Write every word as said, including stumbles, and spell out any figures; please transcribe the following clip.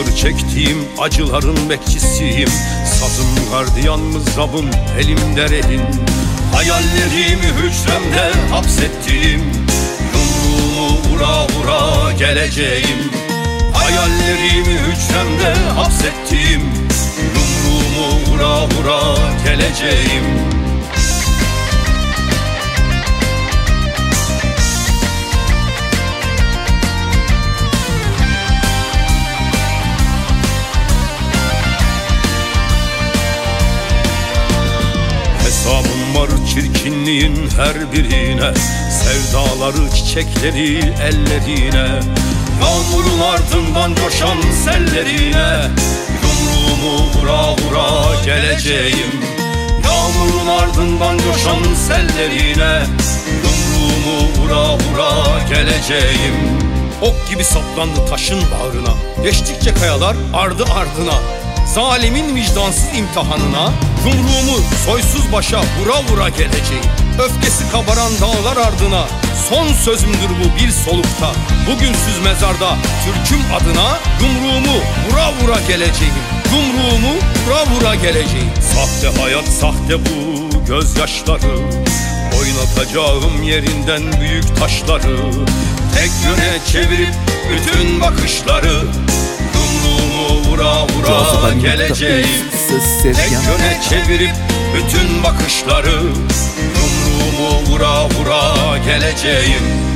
Yıllardır çektiğim acıların bekçisiyim. Sazım gardiyan mızrabım elimde rehin. Hayallerimi hücremde hapsettim. Yumruğumu vura vura geleceğim. Hayallerimi hücremde hapsettim. Yumruğumu vura vura geleceğim. Hesabım var çirkinliğin her birine, sevdaları çiçekleri ellerine, yağmurun ardından coşan sellerine. Yumruğumu vura vura geleceğim. Yağmurun ardından coşan sellerine. Yumruğumu vura vura geleceğim. Ok gibi saplandı taşın bağrına, geçtikçe kayalar ardı ardına. Zalimin vicdansız imtihanına yumruğumu soysuz başa vura vura geleceğim. Öfkesi kabaran dağlar ardına, son sözümdür bu bir solukta. Bugünsüz mezarda Türk'üm adına yumruğumu vura vura geleceğim. Yumruğumu vura vura geleceğim. Sahte hayat, sahte bu gözyaşları, oynatacağım yerinden büyük taşları. Tek yöne çevirip bütün bakışları, yumruğumu vura vura geleceğim. Tek yöne çevirip bütün bakışları, yumruğumu vura vura geleceğim.